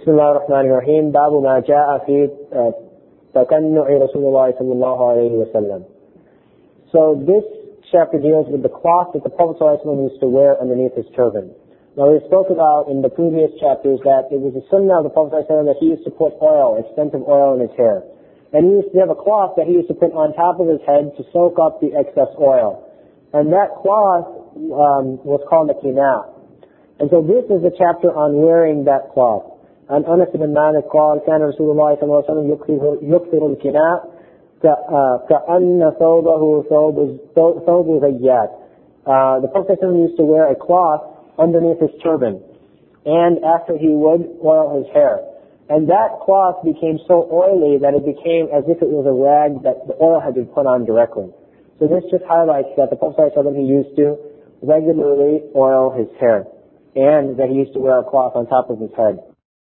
بسم الله الرحمن الرحيم باب ما جاء في تكنع رسول الله صلى الله عليه وسلم. So this chapter deals with the cloth that the Prophet ﷺ used to wear underneath his turban. Now we spoke about in the previous chapters that it was a sunnah of the Prophet ﷺ that he used to put oil, extensive oil in his hair. And he used to have a cloth that he used to put on top of his head to soak up the excess oil. And that cloth was called the kina. And so this is a chapter on wearing that cloth. عن أنس بن مالك قال كان رسول الله صلى الله عليه وسلم يكثر الكناء كأن ثوبه ثوب غيات. The Prophet used to wear a cloth underneath his turban, and after he would oil his hair. And that cloth became so oily that it became as if it was a rag that the oil had been put on directly. So this just highlights that the Prophet he used to regularly oil his hair, and that he used to wear a cloth on top of his head.